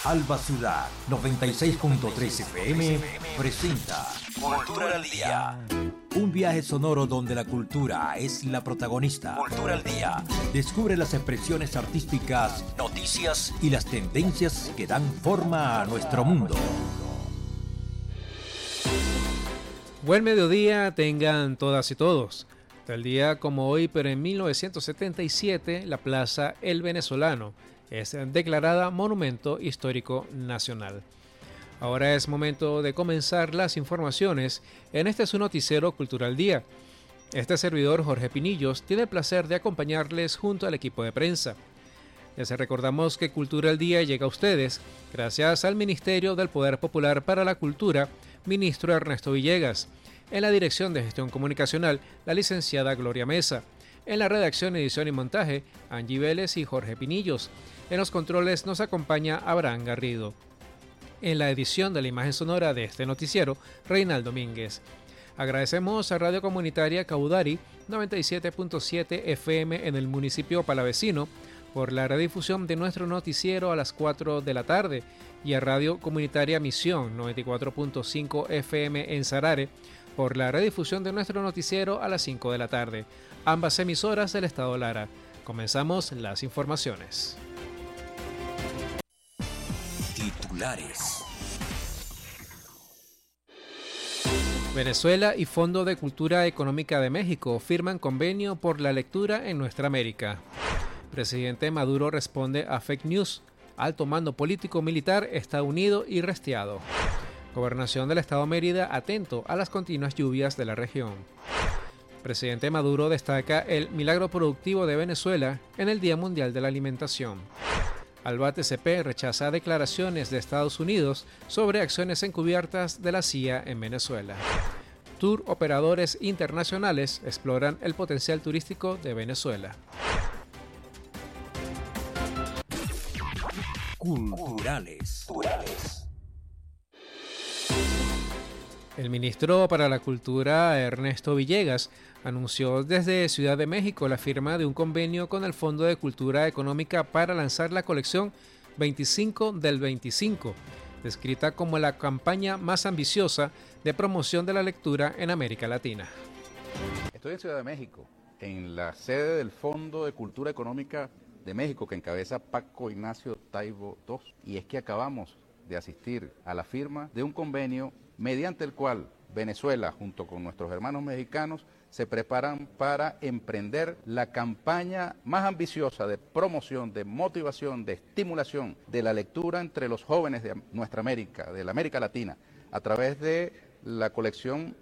Alba Ciudad 96.3 FM presenta Cultura al Día. Un viaje sonoro donde la cultura es la protagonista. Cultura al Día. Descubre las expresiones artísticas, noticias y las tendencias que dan forma a nuestro mundo. Buen mediodía tengan todas y todos. Tal día como hoy, pero en 1977, la Plaza El Venezolano es declarada Monumento Histórico Nacional. Ahora es momento de comenzar las informaciones en este su noticiero Cultura al Día. Este servidor, Jorge Pinillos, tiene el placer de acompañarles junto al equipo de prensa. Les recordamos que Cultura al Día llega a ustedes gracias al Ministerio del Poder Popular para la Cultura, ministro Ernesto Villegas. En la Dirección de Gestión Comunicacional, la licenciada Gloria Mesa. En la redacción, edición y montaje, Angie Vélez y Jorge Pinillos. En los controles nos acompaña Abraham Garrido. En la edición de la imagen sonora de este noticiero, Reinaldo Domínguez. Agradecemos a Radio Comunitaria Caudari 97.7 FM en el municipio palavecino por la redifusión de nuestro noticiero a las 4 de la tarde y a Radio Comunitaria Misión 94.5 FM en Sarare por la redifusión de nuestro noticiero a las 5 de la tarde, ambas emisoras del Estado Lara. Comenzamos las informaciones. Titulares. Venezuela y Fondo de Cultura Económica de México firman convenio por la lectura en nuestra América. Presidente Maduro responde a fake news. Alto mando político militar está unido y restiado. Gobernación del Estado Mérida atento a las continuas lluvias de la región. Presidente Maduro destaca el milagro productivo de Venezuela en el Día Mundial de la Alimentación. Alba TCP rechaza declaraciones de Estados Unidos sobre acciones encubiertas de la CIA en Venezuela. Tour operadores internacionales exploran el potencial turístico de Venezuela. Culturales. El ministro para la Cultura, Ernesto Villegas, anunció desde Ciudad de México la firma de un convenio con el Fondo de Cultura Económica para lanzar la colección 25 del 25, descrita como la campaña más ambiciosa de promoción de la lectura en América Latina. Estoy en Ciudad de México, en la sede del Fondo de Cultura Económica de México que encabeza Paco Ignacio Taibo II, y es que acabamos de asistir a la firma de un convenio mediante el cual Venezuela, junto con nuestros hermanos mexicanos, se preparan para emprender la campaña más ambiciosa de promoción, de motivación, de estimulación de la lectura entre los jóvenes de nuestra América, de la América Latina, a través de la colección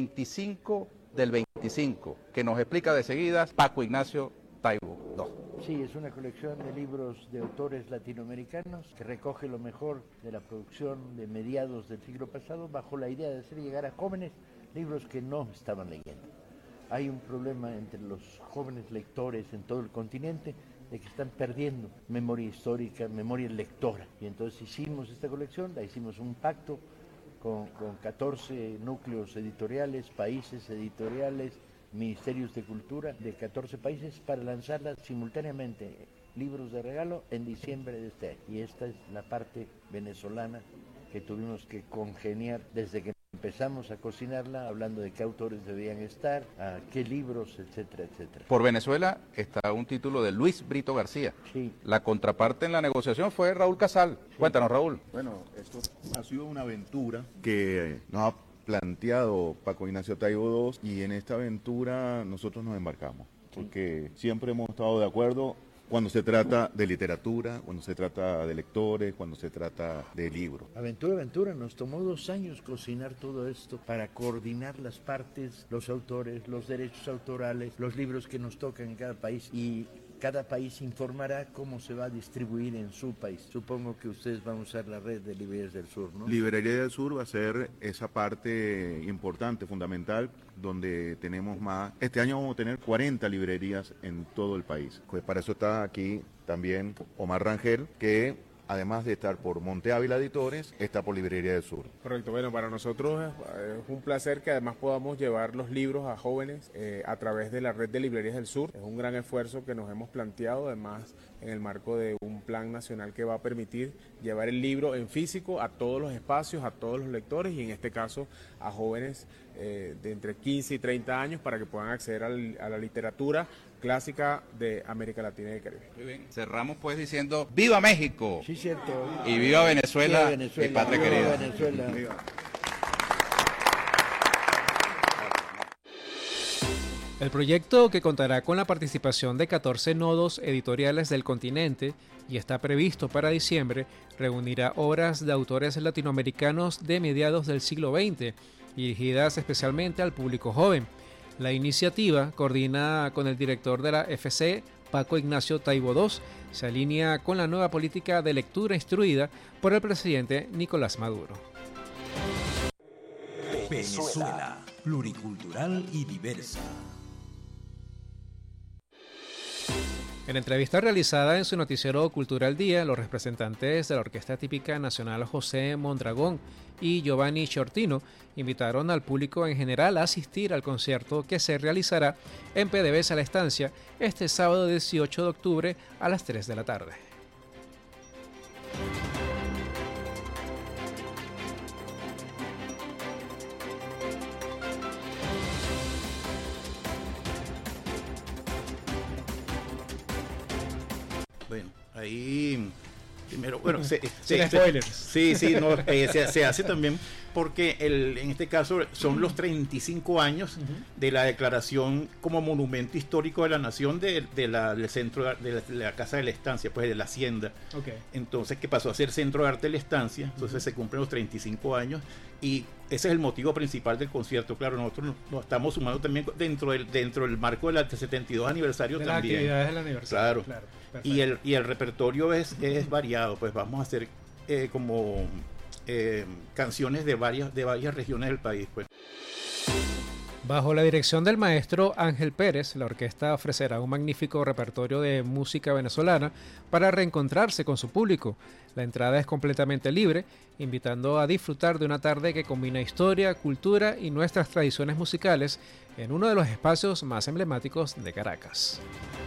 25 del 25, que nos explica de seguida Paco Ignacio Taibo II. Sí, es una colección de libros de autores latinoamericanos que recoge lo mejor de la producción de mediados del siglo pasado bajo la idea de hacer llegar a jóvenes libros que no estaban leyendo. Hay un problema entre los jóvenes lectores en todo el continente de que están perdiendo memoria histórica, memoria lectora. Y entonces hicimos esta colección, la hicimos un pacto con 14 núcleos editoriales, países editoriales, ministerios de cultura de 14 países para lanzarla simultáneamente, libros de regalo, en diciembre de este año. Y esta es la parte venezolana que tuvimos que congeniar desde que empezamos a cocinarla, hablando de qué autores debían estar, a qué libros, etcétera, etcétera. Por Venezuela está un título de Luis Brito García. Sí. La contraparte en la negociación fue Raúl Casal. Sí. Cuéntanos, Raúl. Bueno, esto ha sido una aventura que nos ha planteado Paco Ignacio Taibo II, y en esta aventura nosotros nos embarcamos, porque siempre hemos estado de acuerdo cuando se trata de literatura, cuando se trata de lectores, cuando se trata de libros. Aventura, nos tomó 2 años cocinar todo esto para coordinar las partes, los autores, los derechos autorales, los libros que nos tocan en cada país, y cada país informará cómo se va a distribuir en su país. Supongo que ustedes van a usar la red de Librerías del Sur, ¿no? Librería del Sur va a ser esa parte importante, fundamental, donde tenemos más. Este año vamos a tener 40 librerías en todo el país. Pues para eso está aquí también Omar Rangel, que además de estar por Monte Ávila Editores, está por Librería del Sur. Correcto, bueno, para nosotros es un placer que además podamos llevar los libros a jóvenes a través de la red de Librerías del Sur. Es un gran esfuerzo que nos hemos planteado, además en el marco de un plan nacional que va a permitir llevar el libro en físico a todos los espacios, a todos los lectores y en este caso a jóvenes de entre 15 y 30 años para que puedan acceder a la literatura clásica de América Latina y el Caribe. Muy bien. Cerramos pues diciendo ¡Viva México! Sí, cierto. Y viva Venezuela, Viva Venezuela, mi patria viva querida. Venezuela. Viva. El proyecto, que contará con la participación de 14 nodos editoriales del continente y está previsto para diciembre, reunirá obras de autores latinoamericanos de mediados del siglo XX, dirigidas especialmente al público joven. La iniciativa, coordina con el director de la FC, Paco Ignacio Taibo II, se alinea con la nueva política de lectura instruida por el presidente Nicolás Maduro. Venezuela, pluricultural y diversa. En entrevista realizada en su noticiero Cultura Día, los representantes de la Orquesta Típica Nacional José Mondragón y Giovanni Shortino invitaron al público en general a asistir al concierto que se realizará en PDVSA La Estancia este sábado 18 de octubre a las 3 de la tarde. Bueno, ahí primero, bueno, spoilers. Sí, no, se hace también porque en este caso son los 35 años de la declaración como monumento histórico de la nación del centro de la Casa de la Estancia, pues de la Hacienda. Okay. Entonces, que pasó a ser Centro de Arte de la Estancia, entonces se cumplen los 35 años y ese es el motivo principal del concierto. Claro, nosotros nos estamos sumando también dentro del marco del 72 aniversario de también. Las actividades del aniversario. Claro. Y el repertorio es variado, pues vamos a hacer como canciones de varias regiones del país, pues. Bajo la dirección del maestro Ángel Pérez, la orquesta ofrecerá un magnífico repertorio de música venezolana para reencontrarse con su público. La entrada es completamente libre, invitando a disfrutar de una tarde que combina historia, cultura y nuestras tradiciones musicales en uno de los espacios más emblemáticos de Caracas.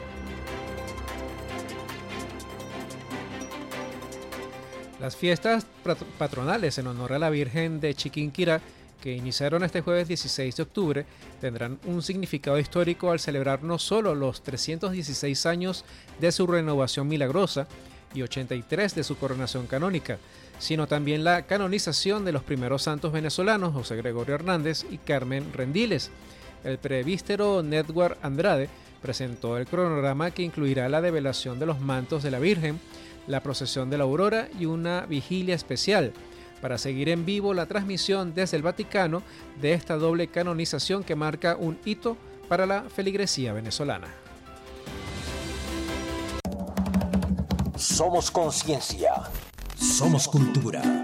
Las fiestas patronales en honor a la Virgen de Chiquinquirá, que iniciaron este jueves 16 de octubre, tendrán un significado histórico al celebrar no solo los 316 años de su renovación milagrosa y 83 de su coronación canónica, sino también la canonización de los primeros santos venezolanos, José Gregorio Hernández y Carmen Rendiles. El presbítero Nedward Andrade presentó el cronograma que incluirá la develación de los mantos de la Virgen, la procesión de la Aurora y una vigilia especial, para seguir en vivo la transmisión desde el Vaticano de esta doble canonización que marca un hito para la feligresía venezolana. Somos conciencia. Somos cultura.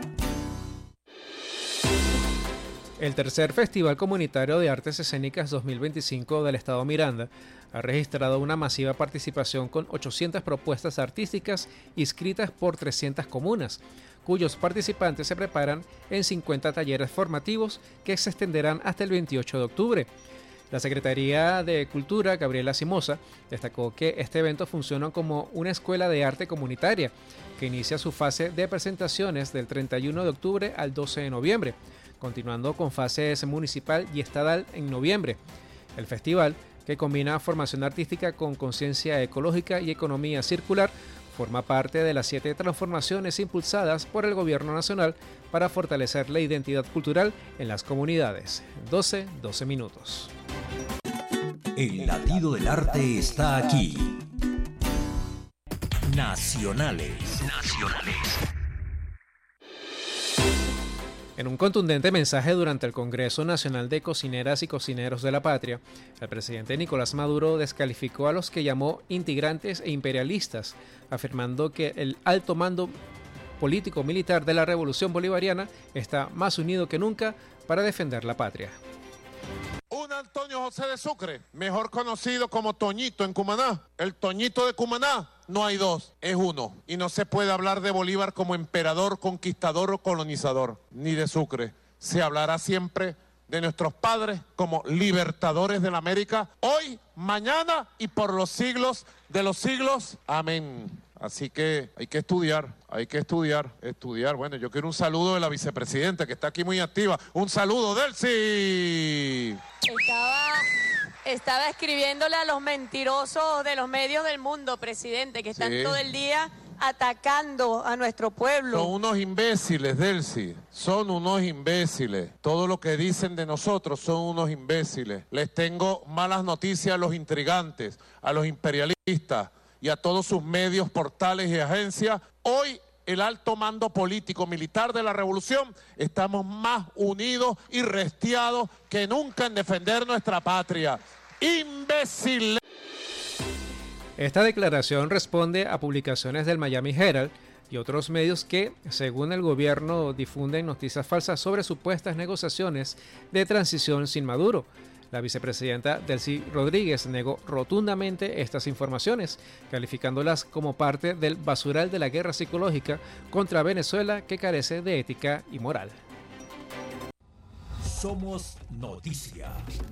El tercer Festival Comunitario de Artes Escénicas 2025 del Estado Miranda ha registrado una masiva participación con 800 propuestas artísticas inscritas por 300 comunas, cuyos participantes se preparan en 50 talleres formativos que se extenderán hasta el 28 de octubre. La Secretaría de Cultura, Gabriela Simosa, destacó que este evento funciona como una escuela de arte comunitaria que inicia su fase de presentaciones del 31 de octubre al 12 de noviembre, continuando con fases municipal y estatal en noviembre. El festival, que combina formación artística con conciencia ecológica y economía circular, forma parte de las 7 transformaciones impulsadas por el Gobierno Nacional para fortalecer la identidad cultural en las comunidades. 12 minutos. El latido del arte está aquí. Nacionales. En un contundente mensaje durante el Congreso Nacional de Cocineras y Cocineros de la Patria, el presidente Nicolás Maduro descalificó a los que llamó integrantes e imperialistas, afirmando que el alto mando político-militar de la Revolución Bolivariana está más unido que nunca para defender la patria. Un Antonio José de Sucre, mejor conocido como Toñito en Cumaná, el Toñito de Cumaná, no hay dos, es uno. Y no se puede hablar de Bolívar como emperador, conquistador o colonizador, ni de Sucre. Se hablará siempre de nuestros padres como libertadores de la América, hoy, mañana y por los siglos de los siglos. Amén. Así que hay que estudiar. Bueno, yo quiero un saludo de la vicepresidenta, que está aquí muy activa. Un saludo, Delcy. Estaba escribiéndole a los mentirosos de los medios del mundo, presidente, que están todo el día atacando a nuestro pueblo. Son unos imbéciles, Delcy. Son unos imbéciles. Todo lo que dicen de nosotros son unos imbéciles. Les tengo malas noticias a los intrigantes, a los imperialistas y a todos sus medios, portales y agencias. Hoy el alto mando político militar de la revolución estamos más unidos y restiados que nunca en defender nuestra patria. ¡Imbéciles! Esta declaración responde a publicaciones del Miami Herald y otros medios que, según el gobierno, difunden noticias falsas sobre supuestas negociaciones de transición sin Maduro. La vicepresidenta Delcy Rodríguez negó rotundamente estas informaciones, calificándolas como parte del basural de la guerra psicológica contra Venezuela que carece de ética y moral. Somos Noticia.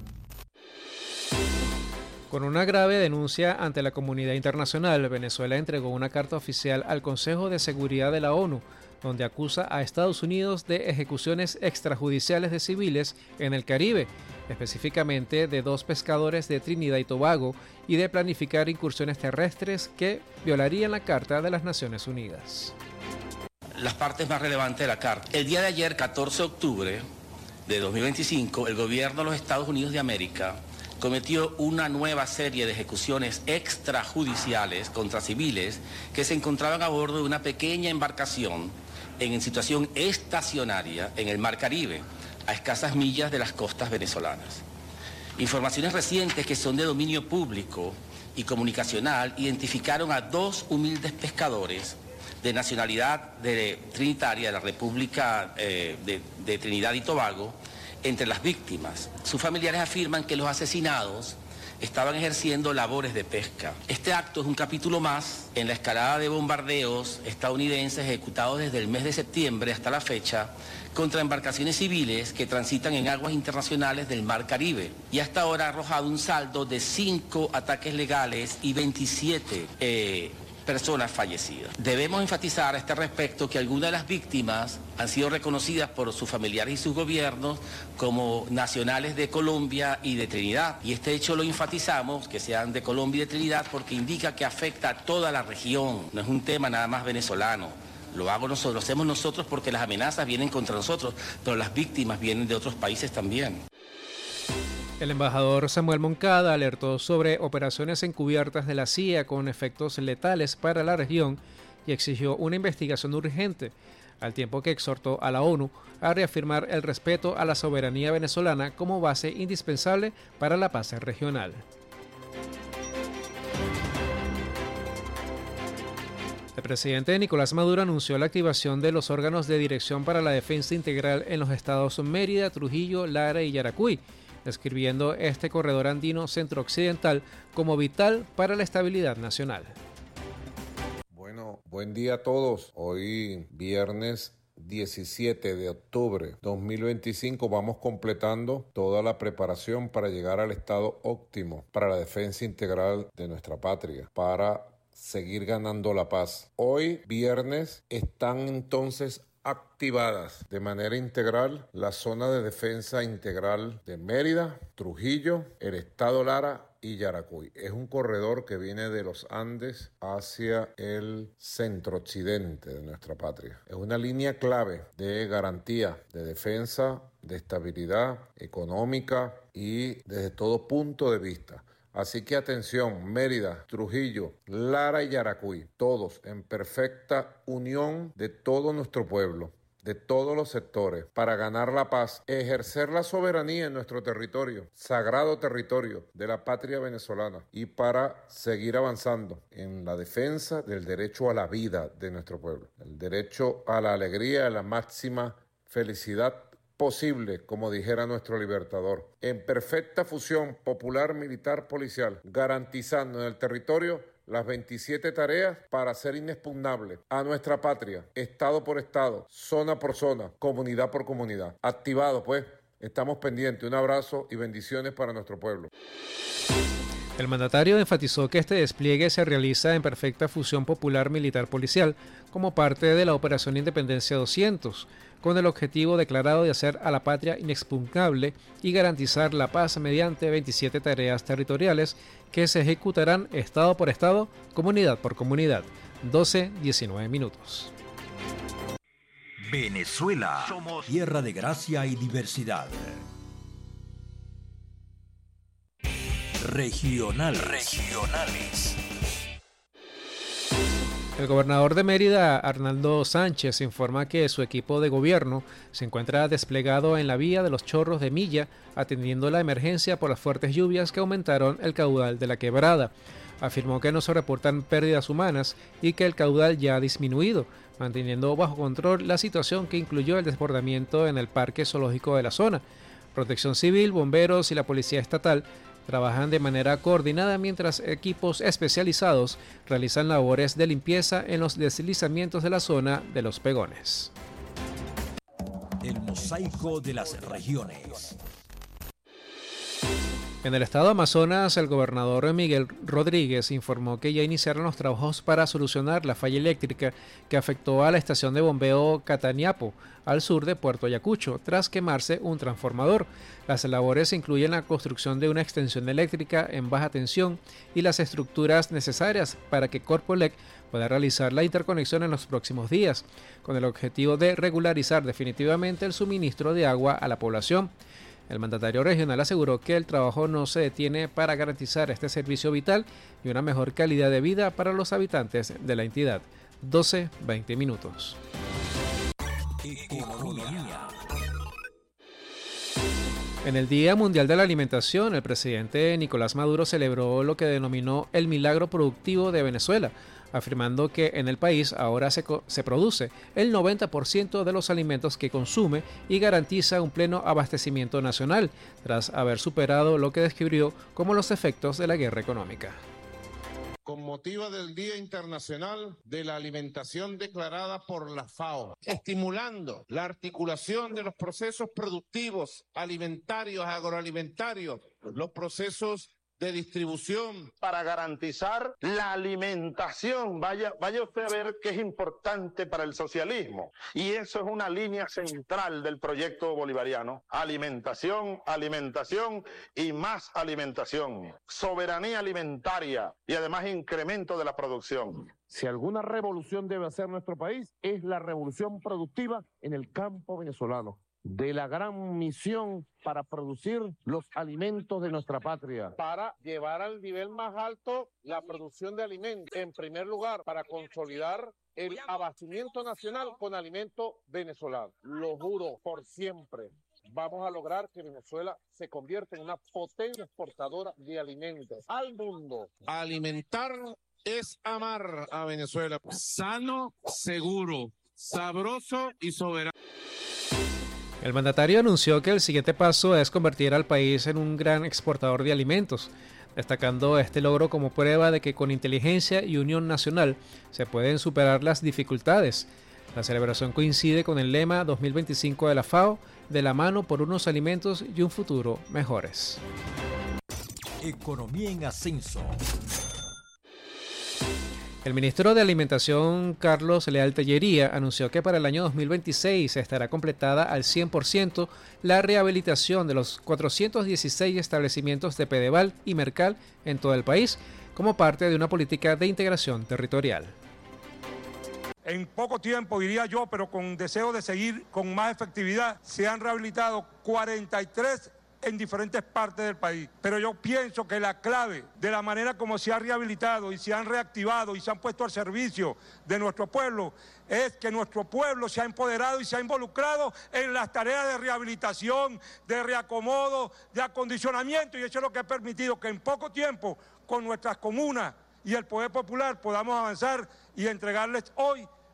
Con una grave denuncia ante la comunidad internacional, Venezuela entregó una carta oficial al Consejo de Seguridad de la ONU, donde acusa a Estados Unidos de ejecuciones extrajudiciales de civiles en el Caribe, específicamente de 2 pescadores de Trinidad y Tobago, y de planificar incursiones terrestres que violarían la Carta de las Naciones Unidas. Las partes más relevantes de la Carta. El día de ayer, 14 de octubre de 2025, el gobierno de los Estados Unidos de América cometió una nueva serie de ejecuciones extrajudiciales contra civiles que se encontraban a bordo de una pequeña embarcación en situación estacionaria en el Mar Caribe, a escasas millas de las costas venezolanas. Informaciones recientes que son de dominio público y comunicacional identificaron a 2 humildes pescadores de nacionalidad trinitaria de la República de Trinidad y Tobago entre las víctimas. Sus familiares afirman que los asesinados estaban ejerciendo labores de pesca. Este acto es un capítulo más en la escalada de bombardeos estadounidenses ejecutados desde el mes de septiembre hasta la fecha contra embarcaciones civiles que transitan en aguas internacionales del Mar Caribe, y hasta ahora ha arrojado un saldo de 5 ataques legales y 27 personas fallecidas. Debemos enfatizar a este respecto que algunas de las víctimas han sido reconocidas por sus familiares y sus gobiernos como nacionales de Colombia y de Trinidad. Y este hecho lo enfatizamos, que sean de Colombia y de Trinidad, porque indica que afecta a toda la región. No es un tema nada más venezolano. Lo hacemos nosotros porque las amenazas vienen contra nosotros, pero las víctimas vienen de otros países también. El embajador Samuel Moncada alertó sobre operaciones encubiertas de la CIA con efectos letales para la región y exigió una investigación urgente, al tiempo que exhortó a la ONU a reafirmar el respeto a la soberanía venezolana como base indispensable para la paz regional. El presidente Nicolás Maduro anunció la activación de los órganos de dirección para la defensa integral en los estados Mérida, Trujillo, Lara y Yaracuy, describiendo este corredor andino centro-occidental como vital para la estabilidad nacional. Bueno, buen día a todos. Hoy viernes 17 de octubre 2025 vamos completando toda la preparación para llegar al estado óptimo para la defensa integral de nuestra patria, para seguir ganando la paz. Hoy viernes están entonces activadas de manera integral la zona de defensa integral de Mérida, Trujillo, el estado Lara y Yaracuy. Es un corredor que viene de los Andes hacia el centro-occidente de nuestra patria. Es una línea clave de garantía, de defensa, de estabilidad económica y desde todo punto de vista. Así que atención, Mérida, Trujillo, Lara y Yaracuy, todos en perfecta unión de todo nuestro pueblo, de todos los sectores, para ganar la paz, ejercer la soberanía en nuestro territorio, sagrado territorio de la patria venezolana, y para seguir avanzando en la defensa del derecho a la vida de nuestro pueblo, el derecho a la alegría, a la máxima felicidad posible, como dijera nuestro libertador, en perfecta fusión popular, militar, policial, garantizando en el territorio las 27 tareas para hacer inexpugnable a nuestra patria, estado por estado, zona por zona, comunidad por comunidad. Activado, pues, estamos pendientes. Un abrazo y bendiciones para nuestro pueblo. El mandatario enfatizó que este despliegue se realiza en perfecta fusión popular militar-policial como parte de la Operación Independencia 200, con el objetivo declarado de hacer a la patria inexpugnable y garantizar la paz mediante 27 tareas territoriales que se ejecutarán estado por estado, comunidad por comunidad. 12:19 minutos. Venezuela, tierra de gracia y diversidad. Regionales. El gobernador de Mérida, Arnaldo Sánchez, informa que su equipo de gobierno se encuentra desplegado en la vía de los Chorros de Milla, atendiendo la emergencia por las fuertes lluvias que aumentaron el caudal de la quebrada. Afirmó que no se reportan pérdidas humanas y que el caudal ya ha disminuido, manteniendo bajo control la situación que incluyó el desbordamiento en el parque zoológico de la zona. Protección Civil, bomberos y la Policía Estatal trabajan de manera coordinada mientras equipos especializados realizan labores de limpieza en los deslizamientos de la zona de Los Pegones. El mosaico de las regiones. En el estado de Amazonas, el gobernador Miguel Rodríguez informó que ya iniciaron los trabajos para solucionar la falla eléctrica que afectó a la estación de bombeo Cataniapo, al sur de Puerto Ayacucho, tras quemarse un transformador. Las labores incluyen la construcción de una extensión eléctrica en baja tensión y las estructuras necesarias para que Corpoelec pueda realizar la interconexión en los próximos días, con el objetivo de regularizar definitivamente el suministro de agua a la población. El mandatario regional aseguró que el trabajo no se detiene para garantizar este servicio vital y una mejor calidad de vida para los habitantes de la entidad. 12:20 minutos. Economía. En el Día Mundial de la Alimentación, el presidente Nicolás Maduro celebró lo que denominó el milagro productivo de Venezuela, afirmando que en el país ahora se produce el 90% de los alimentos que consume y garantiza un pleno abastecimiento nacional, tras haber superado lo que describió como los efectos de la guerra económica. Con motivo del Día Internacional de la Alimentación declarada por la FAO, estimulando la articulación de los procesos productivos, alimentarios, agroalimentarios, los procesos de distribución para garantizar la alimentación. Vaya usted a ver que es importante para el socialismo. Y eso es una línea central del proyecto bolivariano. Alimentación, alimentación y más alimentación. Soberanía alimentaria y además incremento de la producción. Si alguna revolución debe hacer nuestro país, es la revolución productiva en el campo venezolano. De la gran misión para producir los alimentos de nuestra patria. Para llevar al nivel más alto la producción de alimentos. En primer lugar, para consolidar el abastecimiento nacional con alimentos venezolanos. Lo juro, por siempre. Vamos a lograr que Venezuela se convierta en una potencia exportadora de alimentos al mundo. Alimentar es amar a Venezuela. Sano, seguro, sabroso y soberano. El mandatario anunció que el siguiente paso es convertir al país en un gran exportador de alimentos, destacando este logro como prueba de que con inteligencia y unión nacional se pueden superar las dificultades. La celebración coincide con el lema 2025 de la FAO, de la mano por unos alimentos y un futuro mejores. Economía en ascenso. El ministro de Alimentación, Carlos Leal Tellería, anunció que para el año 2026 estará completada al 100% la rehabilitación de los 416 establecimientos de Pedeval y Mercal en todo el país, como parte de una política de integración territorial. En poco tiempo, diría yo, pero con deseo de seguir con más efectividad, se han rehabilitado 43 en diferentes partes del país. Pero yo pienso que la clave de la manera como se ha rehabilitado y se han reactivado y se han puesto al servicio de nuestro pueblo es que nuestro pueblo se ha empoderado y se ha involucrado en las tareas de rehabilitación, de reacomodo, de acondicionamiento, y eso es lo que ha permitido que en poco tiempo con nuestras comunas y el poder popular podamos avanzar y entregarles hoy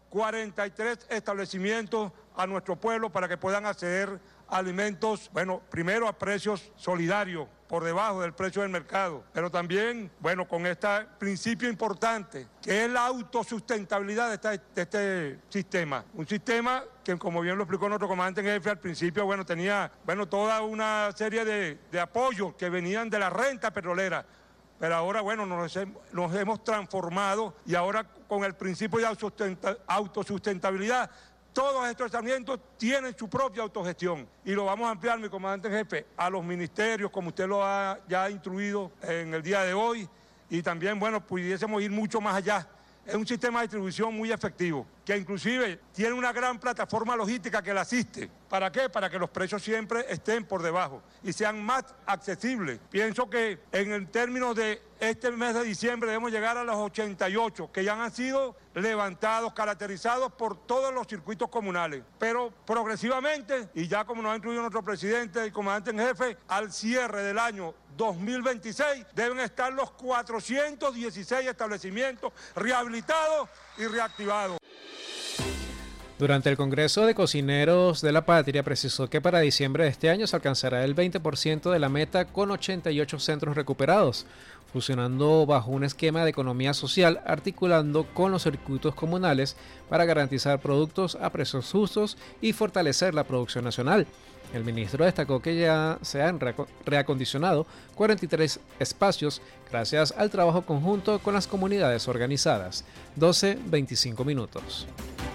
43 establecimientos a nuestro pueblo para que puedan acceder a alimentos, bueno, primero a precios solidarios, por debajo del precio del mercado, pero también, bueno, con este principio importante, que es la autosustentabilidad de este sistema. Un sistema que, como bien lo explicó nuestro comandante en jefe, al principio, bueno, tenía, bueno, toda una serie de apoyos que venían de la renta petrolera, pero ahora, bueno, nos hemos transformado y ahora con el principio de autosustentabilidad, todos estos establecimientos tienen su propia autogestión y lo vamos a ampliar, mi comandante en jefe, a los ministerios, como usted lo ha ya instruido en el día de hoy, y también, bueno, pudiésemos ir mucho más allá. Es un sistema de distribución muy efectivo, que inclusive tiene una gran plataforma logística que la asiste. ¿Para qué? Para que los precios siempre estén por debajo y sean más accesibles. Pienso que en el término de este mes de diciembre debemos llegar a los 88, que ya han sido levantados, caracterizados por todos los circuitos comunales. Pero progresivamente, y ya como nos ha incluido nuestro presidente y comandante en jefe, al cierre del año 2026 deben estar los 416 establecimientos rehabilitados y reactivados. Durante el Congreso de Cocineros de la Patria precisó que para diciembre de este año se alcanzará el 20% de la meta con 88 centros recuperados, funcionando bajo un esquema de economía social articulando con los circuitos comunales para garantizar productos a precios justos y fortalecer la producción nacional. El ministro destacó que ya se han reacondicionado 43 espacios gracias al trabajo conjunto con las comunidades organizadas. 12:25 minutos.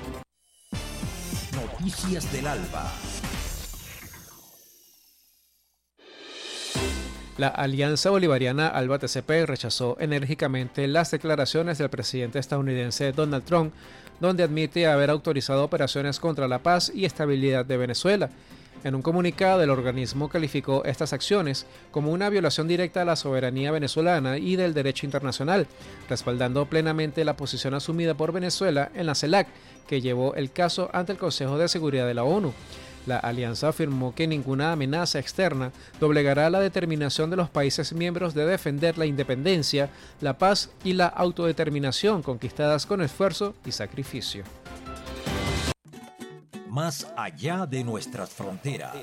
Noticias del Alba. La Alianza Bolivariana Alba TCP rechazó enérgicamente las declaraciones del presidente estadounidense Donald Trump, donde admite haber autorizado operaciones contra la paz y estabilidad de Venezuela. En un comunicado, el organismo calificó estas acciones como una violación directa a la soberanía venezolana y del derecho internacional, respaldando plenamente la posición asumida por Venezuela en la CELAC, que llevó el caso ante el Consejo de Seguridad de la ONU. La alianza afirmó que ninguna amenaza externa doblegará la determinación de los países miembros de defender la independencia, la paz y la autodeterminación conquistadas con esfuerzo y sacrificio. Más allá de nuestras fronteras.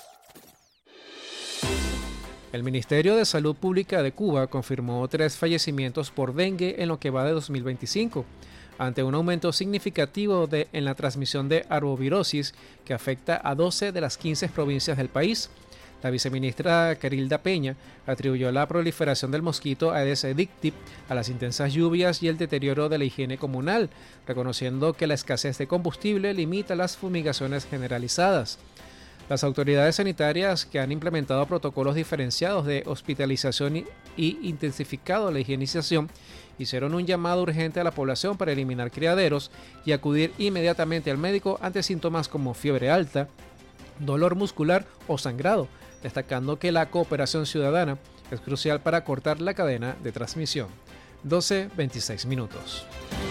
El Ministerio de Salud Pública de Cuba confirmó 3 fallecimientos por dengue en lo que va de 2025, ante un aumento significativo en la transmisión de arbovirosis que afecta a 12 de las 15 provincias del país. La viceministra Carilda Peña atribuyó la proliferación del mosquito Aedes aegypti a las intensas lluvias y el deterioro de la higiene comunal, reconociendo que la escasez de combustible limita las fumigaciones generalizadas. Las autoridades sanitarias, que han implementado protocolos diferenciados de hospitalización y intensificado la higienización, hicieron un llamado urgente a la población para eliminar criaderos y acudir inmediatamente al médico ante síntomas como fiebre alta, dolor muscular o sangrado, destacando que la cooperación ciudadana es crucial para cortar la cadena de transmisión. 12:26 minutos.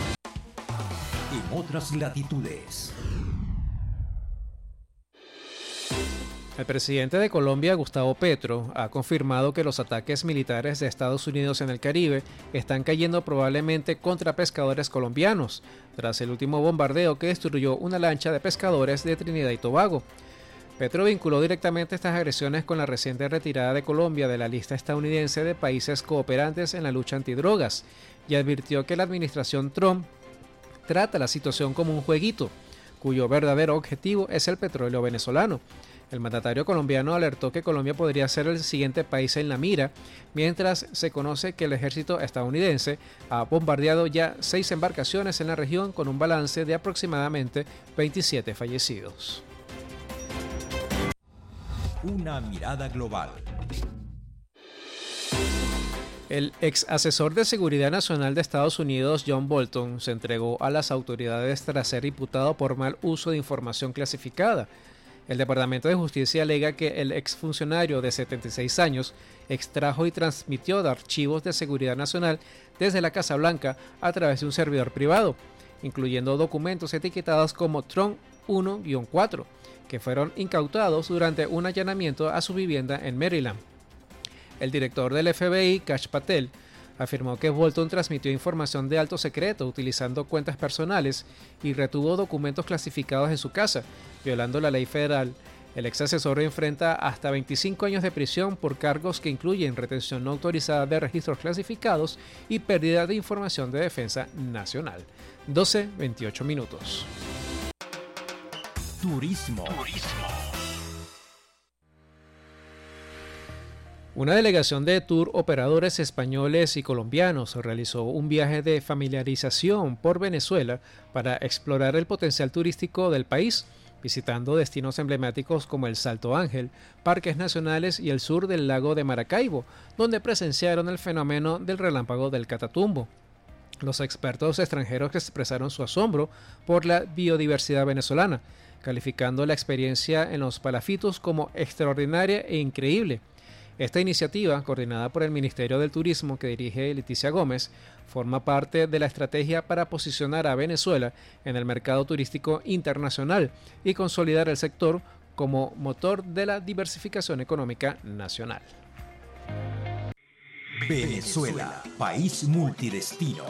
En otras latitudes. El presidente de Colombia, Gustavo Petro, ha confirmado que los ataques militares de Estados Unidos en el Caribe están cayendo probablemente contra pescadores colombianos, tras el último bombardeo que destruyó una lancha de pescadores de Trinidad y Tobago. Petro vinculó directamente estas agresiones con la reciente retirada de Colombia de la lista estadounidense de países cooperantes en la lucha antidrogas y advirtió que la administración Trump trata la situación como un jueguito, cuyo verdadero objetivo es el petróleo venezolano. El mandatario colombiano alertó que Colombia podría ser el siguiente país en la mira, mientras se conoce que el ejército estadounidense ha bombardeado ya 6 embarcaciones en la región con un balance de aproximadamente 27 fallecidos. Una mirada global. El ex asesor de Seguridad Nacional de Estados Unidos, John Bolton, se entregó a las autoridades tras ser imputado por mal uso de información clasificada. El Departamento de Justicia alega que el exfuncionario de 76 años extrajo y transmitió de archivos de seguridad nacional desde la Casa Blanca a través de un servidor privado, incluyendo documentos etiquetados como Tron 1-4, que fueron incautados durante un allanamiento a su vivienda en Maryland. El director del FBI, Kash Patel, afirmó que Bolton transmitió información de alto secreto utilizando cuentas personales y retuvo documentos clasificados en su casa, violando la ley federal. El ex asesor enfrenta hasta 25 años de prisión por cargos que incluyen retención no autorizada de registros clasificados y pérdida de información de defensa nacional. 12:28 minutos. Turismo. Una delegación de tour operadores españoles y colombianos realizó un viaje de familiarización por Venezuela para explorar el potencial turístico del país, visitando destinos emblemáticos como el Salto Ángel, parques nacionales y el sur del lago de Maracaibo, donde presenciaron el fenómeno del relámpago del Catatumbo. Los expertos extranjeros expresaron su asombro por la biodiversidad venezolana, calificando la experiencia en los palafitos como extraordinaria e increíble. Esta iniciativa, coordinada por el Ministerio del Turismo que dirige Leticia Gómez, forma parte de la estrategia para posicionar a Venezuela en el mercado turístico internacional y consolidar el sector como motor de la diversificación económica nacional. Venezuela, país multidestino.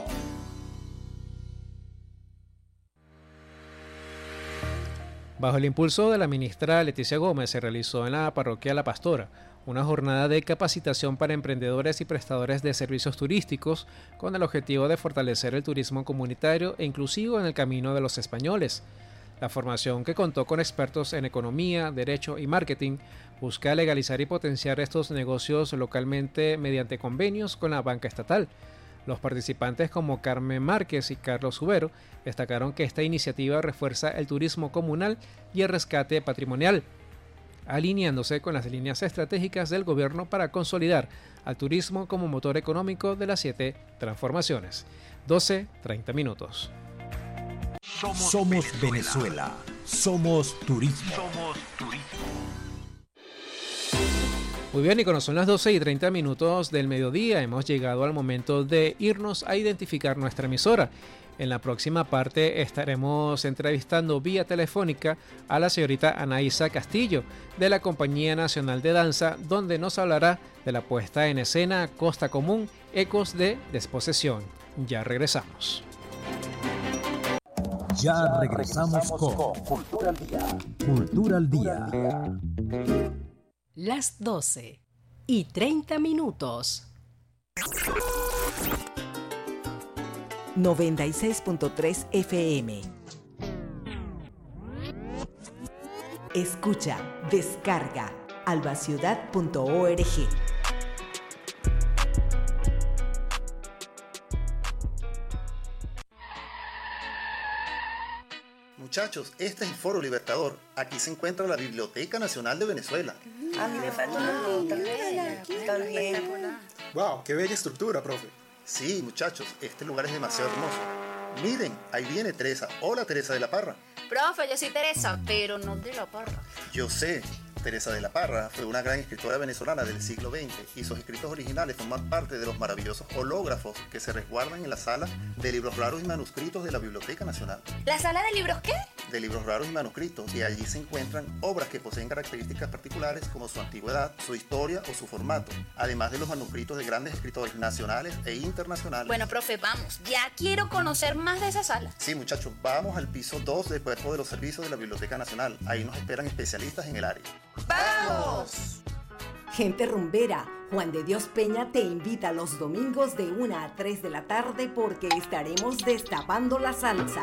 Bajo el impulso de la ministra Leticia Gómez se realizó en la parroquia La Pastora una jornada de capacitación para emprendedores y prestadores de servicios turísticos con el objetivo de fortalecer el turismo comunitario e inclusivo en el camino de los españoles. La formación, que contó con expertos en economía, derecho y marketing, busca legalizar y potenciar estos negocios localmente mediante convenios con la banca estatal. Los participantes, como Carmen Márquez y Carlos Ubero, destacaron que esta iniciativa refuerza el turismo comunal y el rescate patrimonial, alineándose con las líneas estratégicas del gobierno para consolidar al turismo como motor económico de las 7 transformaciones. 12:30 minutos. Somos Venezuela. Somos turismo. Muy bien, y cuando son las 12:30 minutos del mediodía, hemos llegado al momento de irnos a identificar nuestra emisora. En la próxima parte estaremos entrevistando vía telefónica a la señorita Anaísa Castillo de la Compañía Nacional de Danza, donde nos hablará de la puesta en escena Costa Común, Ecos de Desposesión. Ya regresamos. Ya regresamos con Cultura al Día. Cultura al Día. Las 12:30 minutos. 96.3 FM. Escucha, descarga albaciudad.org. Muchachos, este es el Foro Libertador. Aquí se encuentra la Biblioteca Nacional de Venezuela. A mí me falta una nota. También. ¡Wow! ¡Qué bella estructura, profe! Sí, muchachos, este lugar es demasiado hermoso. Miren, ahí viene Teresa. Hola, Teresa de la Parra. Profe, yo soy Teresa, pero no de la Parra. Yo sé. Teresa de la Parra fue una gran escritora venezolana del siglo XX y sus escritos originales forman parte de los maravillosos hológrafos que se resguardan en la sala de libros raros y manuscritos de la Biblioteca Nacional. ¿La sala de libros qué? De libros raros y manuscritos, y allí se encuentran obras que poseen características particulares como su antigüedad, su historia o su formato, además de los manuscritos de grandes escritores nacionales e internacionales. Bueno, profe, vamos, ya quiero conocer más de esa sala. Sí, muchachos, vamos al piso 2 del Cuerpo de los Servicios de la Biblioteca Nacional. Ahí nos esperan especialistas en el área. ¡Vamos! Gente rumbera, Juan de Dios Peña te invita los domingos de 1 a 3 de la tarde porque estaremos destapando la salsa.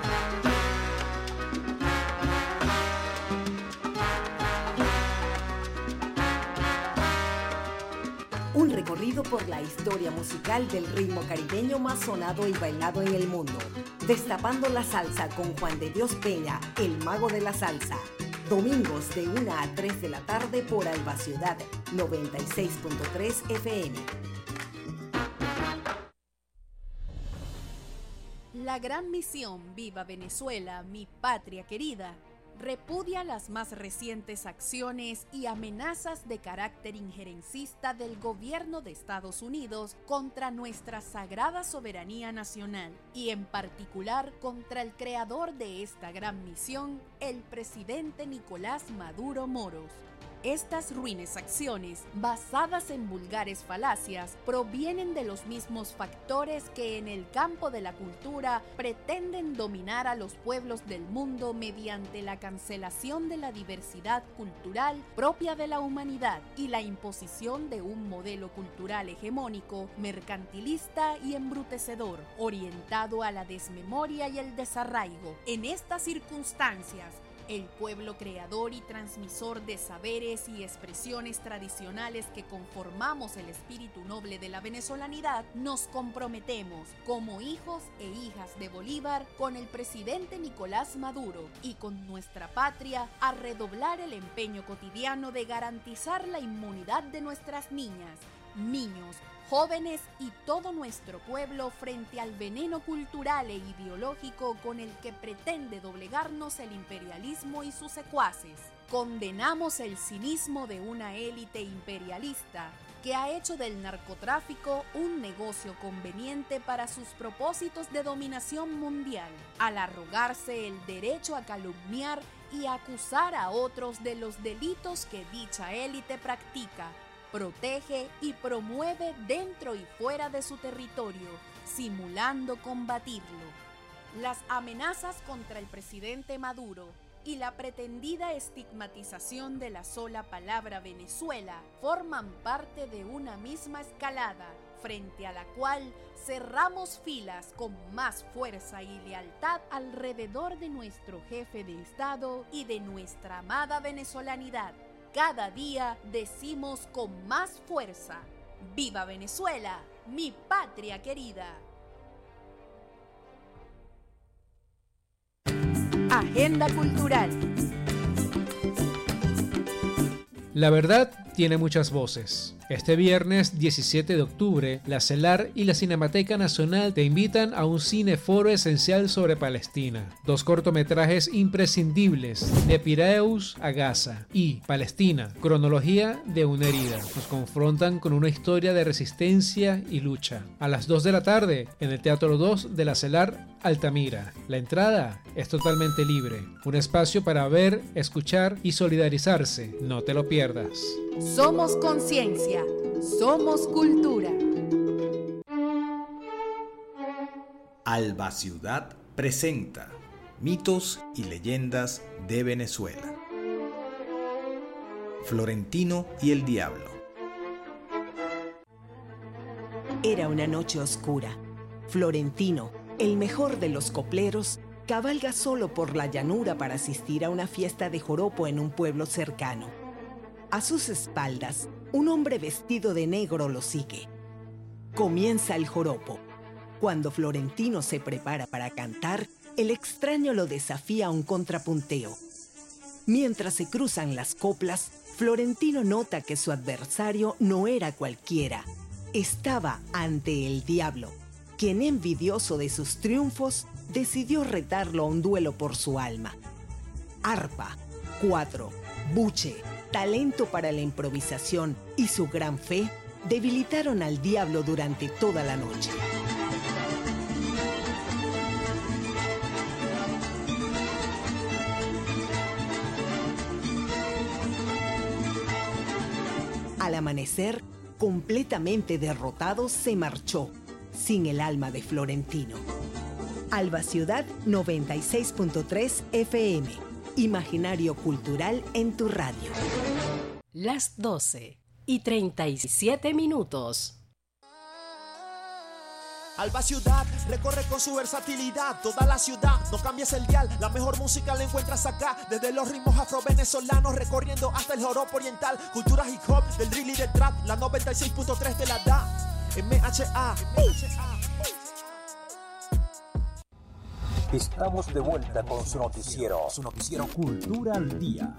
Un recorrido por la historia musical del ritmo caribeño más sonado y bailado en el mundo. Destapando la salsa con Juan de Dios Peña, el mago de la salsa. Domingos de 1 a 3 de la tarde por Alba Ciudad, 96.3 FM. La gran misión Viva Venezuela, mi patria querida, repudia las más recientes acciones y amenazas de carácter injerencista del gobierno de Estados Unidos contra nuestra sagrada soberanía nacional y en particular contra el creador de esta gran misión, el presidente Nicolás Maduro Moros. estas ruines acciones, basadas en vulgares falacias, provienen de los mismos factores que en el campo de la cultura pretenden dominar a los pueblos del mundo mediante la cancelación de la diversidad cultural propia de la humanidad y la imposición de un modelo cultural hegemónico, mercantilista y embrutecedor, orientado a la desmemoria y el desarraigo. En estas circunstancias, el pueblo creador y transmisor de saberes y expresiones tradicionales que conformamos el espíritu noble de la venezolanidad, nos comprometemos como hijos e hijas de Bolívar con el presidente Nicolás Maduro y con nuestra patria a redoblar el empeño cotidiano de garantizar la inmunidad de nuestras niñas, niños, jóvenes y todo nuestro pueblo frente al veneno cultural e ideológico con el que pretende doblegarnos el imperialismo y sus secuaces. Condenamos el cinismo de una élite imperialista que ha hecho del narcotráfico un negocio conveniente para sus propósitos de dominación mundial, al arrogarse el derecho a calumniar y acusar a otros de los delitos que dicha élite practica, protege y promueve dentro y fuera de su territorio, simulando combatirlo. Las amenazas contra el presidente Maduro y la pretendida estigmatización de la sola palabra Venezuela forman parte de una misma escalada, frente a la cual cerramos filas con más fuerza y lealtad alrededor de nuestro jefe de Estado y de nuestra amada venezolanidad. Cada día decimos con más fuerza: ¡Viva Venezuela, mi patria querida! Agenda cultural. La verdad tiene muchas voces. Este viernes 17 de octubre, la CELAR y la Cinemateca Nacional te invitan a un cineforo esencial sobre Palestina. 2 cortometrajes imprescindibles, de Piraeus a Gaza y Palestina, cronología de una herida. Nos confrontan con una historia de resistencia y lucha. A las 2 de la tarde, en el Teatro 2 de la CELAR Altamira. La entrada es totalmente libre. Un espacio para ver, escuchar y solidarizarse. No te lo pierdas. Somos conciencia, somos cultura. Alba Ciudad presenta Mitos y leyendas de Venezuela. Florentino y el Diablo. Era una noche oscura. Florentino, el mejor de los copleros, cabalga solo por la llanura para asistir a una fiesta de joropo en un pueblo cercano. A sus espaldas, un hombre vestido de negro lo sigue. Comienza el joropo. Cuando Florentino se prepara para cantar, el extraño lo desafía a un contrapunteo. Mientras se cruzan las coplas, Florentino nota que su adversario no era cualquiera. Estaba ante el diablo, quien, envidioso de sus triunfos, decidió retarlo a un duelo por su alma. Arpa, cuatro, buche, talento para la improvisación y su gran fe debilitaron al diablo durante toda la noche. Al amanecer, completamente derrotado, se marchó, sin el alma de Florentino. Alba Ciudad 96.3 FM. Imaginario cultural en tu radio. Las 12:37. Alba Ciudad recorre con su versatilidad toda la ciudad, no cambies el dial, la mejor música la encuentras acá, desde los ritmos afro-venezolanos recorriendo hasta el joropo oriental, cultura hip hop, del drill y del trap, la 96.3 te la da, MHA. Estamos de vuelta con su noticiero Cultura al Día.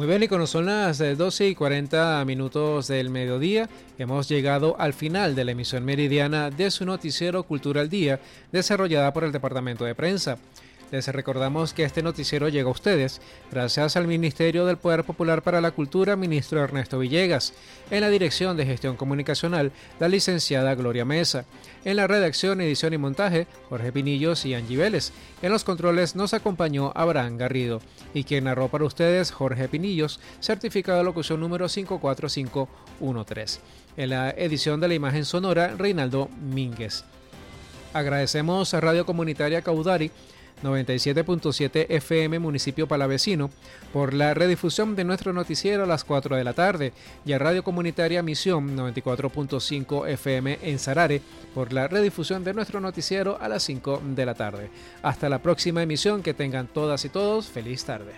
Muy bien, y cuando son las 12 y 40 minutos del mediodía, hemos llegado al final de la emisión meridiana de su noticiero Cultura al Día, desarrollada por el Departamento de Prensa. Les recordamos que este noticiero llega a ustedes gracias al Ministerio del Poder Popular para la Cultura, ministro Ernesto Villegas. En la Dirección de Gestión Comunicacional, la licenciada Gloria Mesa. En la redacción, edición y montaje, Jorge Pinillos y Angie Vélez. En los controles nos acompañó Abraham Garrido. Y quien narró para ustedes, Jorge Pinillos, certificado de locución número 54513. En la edición de la imagen sonora, Reinaldo Mínguez. Agradecemos a Radio Comunitaria Caudari, 97.7 FM municipio palavecino, por la redifusión de nuestro noticiero a las 4 de la tarde, y a Radio Comunitaria Misión 94.5 FM en Sarare por la redifusión de nuestro noticiero a las 5 de la tarde. Hasta la próxima emisión, que tengan todas y todos feliz tarde.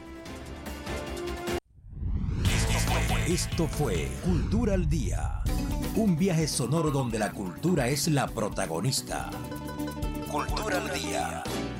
Esto fue Cultura al Día, un viaje sonoro donde la cultura es la protagonista. Cultura al Día.